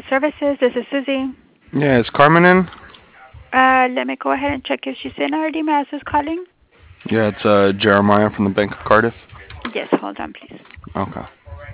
Services. This is Susie. Yeah, is Carmen in? Let me go ahead and check if she's in already. May I ask who's calling? Yeah, it's Jeremiah from the Bank of Cardiff. Yes, hold on, please. Okay.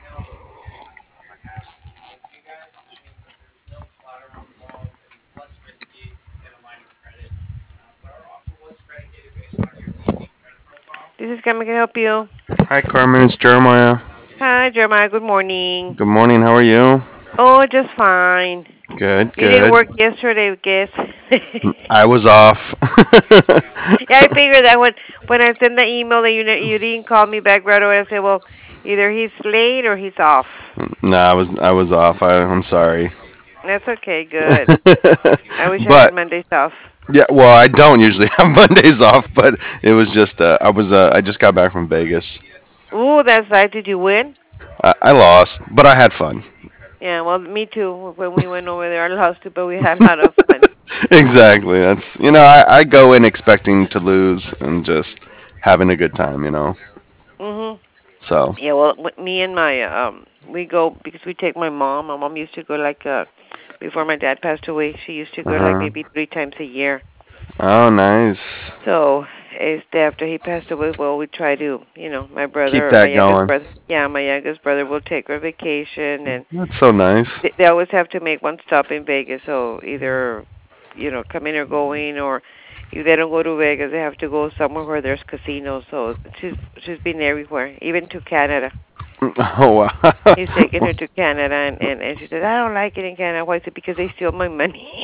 This is Carmen. Can I help you? Hi, Carmen. It's Jeremiah. Hi, Jeremiah. Good morning. Good morning. How are you? Oh, just fine. Good, You didn't good. work yesterday, I guess. I was off. Yeah, I figured that when I sent the email that you didn't call me back right away. I said, well, either he's late or he's off. No, I was off. I'm sorry. That's okay. Good. I wish I had But Mondays off. yeah, well, I don't usually have Mondays off, but it was just I just got back from Vegas. Ooh, that's right. Did you win? I lost, but I had fun. Yeah. Well, me too. When we went over there, I lost it, but we had a lot of fun. Exactly. That's I go in expecting to lose and just having a good time. Mhm. So. Yeah, well, me and my we go because we take my mom. My mom used to go like before my dad passed away. She used to go like Uh-huh. maybe 3 times a year. Oh, nice. So, after he passed away, well, we try to, my Keep brother, my that youngest going. brother, yeah, my youngest brother will take her vacation, and That's so nice. they always have to make one stop in Vegas. So either, coming or going, or if they don't go to Vegas, they have to go somewhere where there's casinos. So she's been everywhere, even to Canada. Oh, He's taking wow. her to Canada, and she said, I don't like it in Canada. Why? Is it because they steal my money?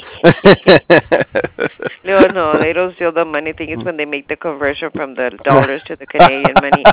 No, no, they don't steal the money. Thing is when they make the conversion from the dollars to the Canadian money.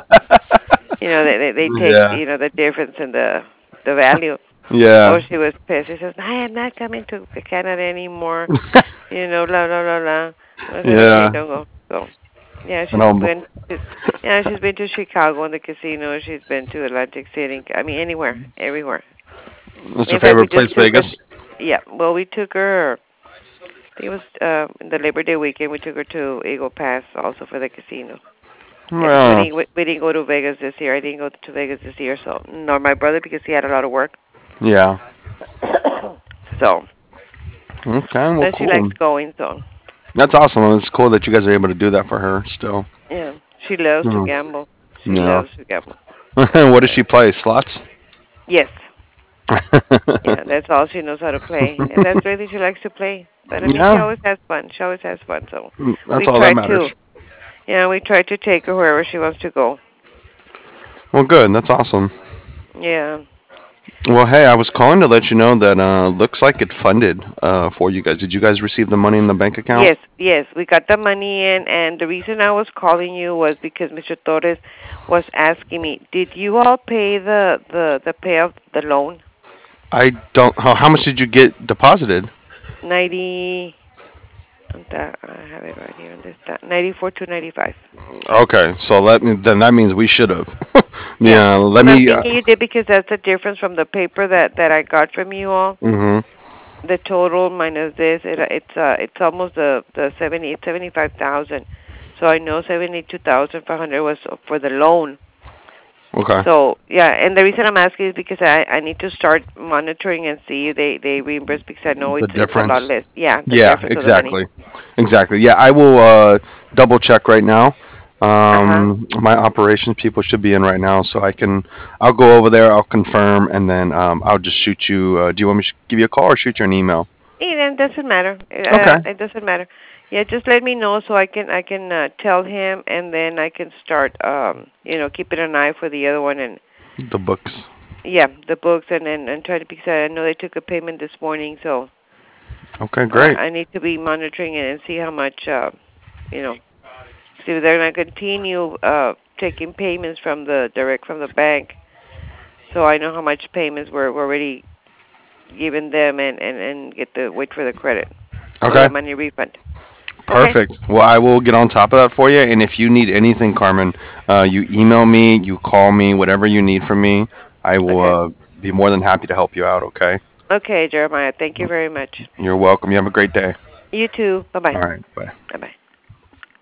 They take Yeah. the difference in the value. Oh, Yeah. she was pissed. She says, I am not coming to Canada anymore. Blah blah blah blah. I said, okay, Yeah. don't go. So, yeah, And I'm, she's been to Chicago in the casino. She's been to Atlantic City. I mean, anywhere, everywhere. that's your In fact, we favorite just place, took her. Vegas? Yeah, well, we took her. I think it was the Labor Day weekend. We took her to Eagle Pass also for the casino. Yeah, because Well, we didn't go to Vegas this year. I didn't go to Vegas this year, so nor my brother because he had a lot of work. yeah. So, Okay, well, but she likes cool. going. So, That's awesome. It's cool that you guys are able to do that for her still. yeah, she loves to Mhm. gamble. She Yeah. loves to gamble. What does she play? Slots? Yes, yeah, that's all she knows how to play, and that's the only thing she likes to play. But I mean, she Yeah. always has fun. She always has fun. So That's we all that try to, matters. we try to take her wherever she wants to go. Well, good. That's awesome. Yeah. Well, hey, I was calling to let you know that looks like it funded for you guys. Did you guys receive the money in the bank account? Yes, yes, we got the money in, and the reason I was calling you was because Mr. Torres was asking me, did you all pay the pay of the loan? I don't. How much did you get deposited? 90. I have it right here on this. 94 to 95. Okay, so then that means we should have. Yeah, Yeah, let and I'm me. thinking you did because that's the difference from the paper that I got from you all. Hmm. The total minus this, it's almost the 75,000. So I know 72,500 was for the loan. Okay. So yeah, and the reason I'm asking is because I need to start monitoring and see if they reimburse because I know The it's a lot difference. less. Yeah, the Yeah, difference of the money. exactly. Exactly. Yeah, I will double check right now. Uh huh. My operations people should be in right now, so I'll go over there, I'll confirm, and then I'll just shoot you. Do you want me to give you a call or shoot you an email? It doesn't matter. Okay. It doesn't matter. Yeah, just let me know so I can tell him and then I can start keeping an eye for the other one and The books. yeah the books and try to because I know they took a payment this morning so Okay, great. I need to be monitoring it and see how much you know see if they're going to continue taking payments from the direct from the bank, so I know how much payments we're already giving them and get the wait for the credit or Okay. the money refund. Okay. Perfect. Well, I will get on top of that for you. And if you need anything, Carmen, you email me, you call me, whatever you need from me, I will Okay. be more than happy to help you out. Okay. Okay, Jeremiah. Thank you very much. You're welcome. You have a great day. You too. Bye bye. All right. Bye. Bye bye.